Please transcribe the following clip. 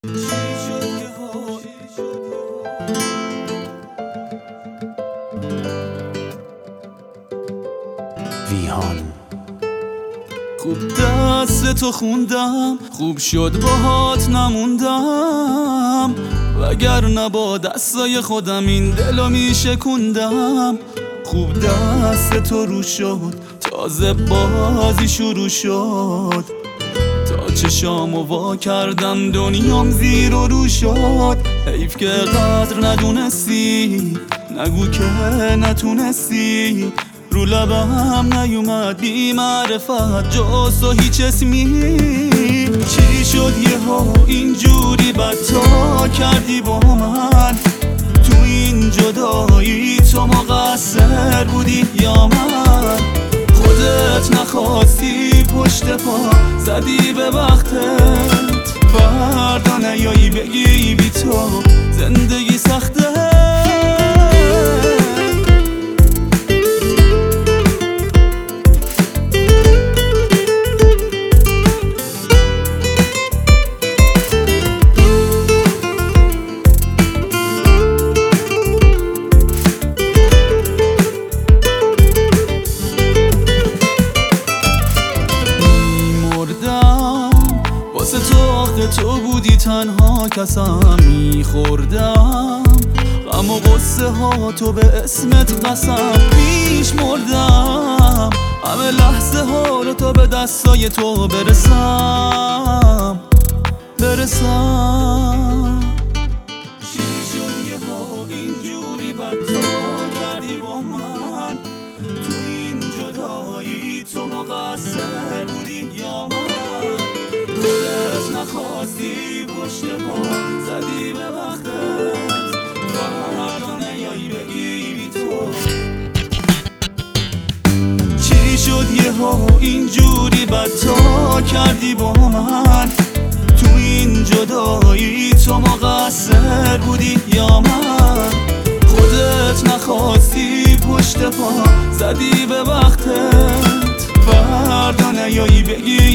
ویهان خوب دست تو خوندم، خوب شد باهات نموندم، وگرنه با دستای خودم این دلو میشکوندم. خوب دست تو رو شد، تازه بازی شروع شد، تا چشامو وا کردم دنیام زیر و رو شد. حیف که قدر ندونستی، نگو که نتونستی، رو لبم نیومد بی معرفت جز تو هیچ اسمی. چی شد یهو اینجوری بدتا کردی با من؟ تو این جدایی تو مقصر بودی یا من؟ خودت نخواستی پشت پا زدی به وقتت، فردا نیایی بگی بی تو زندگی سخته. واسه تو آخه تو بودی تنها کسم، میخوردم غم و غصه ها تو به اسمت قسم. پیش مردم همه لحظه ها رو تا به دستای تو برسم. چی شد یهو اینجوری بدتا کردی با من؟ تو این جدایی تو مقصر بودی یا من؟ خودت نخواستی پشت پا زدی به وقتت، فردا نیایی بگی بی تو. چی شد یهو اینجوری بدتا کردی با من؟ تو این جدایی تو مقصر بودی یا من؟ خودت نخواستی پشت پا زدی به وقتت، فردا نیایی بگی